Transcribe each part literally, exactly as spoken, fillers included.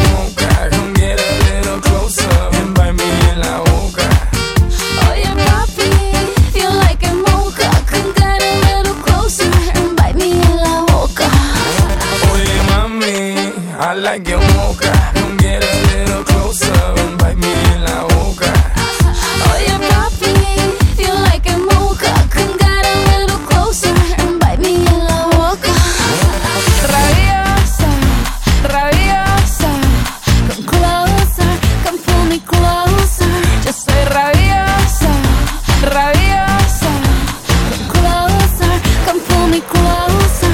mocha. Come get a little closer and bite me en la boca. Oye papi, feel like a mocha. Come get a little closer and bite me en la boca. Oye mami, I like your mocha. Come get a little closer and bite me en la boca. Oye papi, feel like a mocha. Come get a little closer and bite me en la boca. Rabiosa, rabiosa, come closer, come pull me closer. Yo soy rabiosa, rabiosa, come closer, come pull me closer.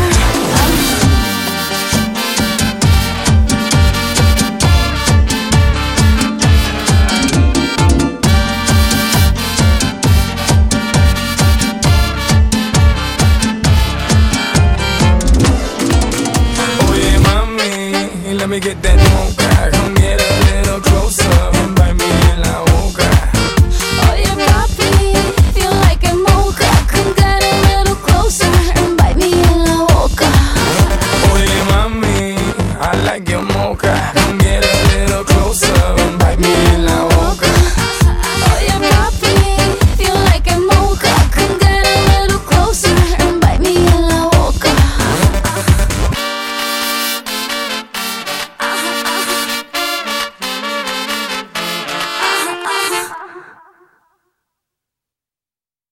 Oye mami, let me get that mocha. Come get a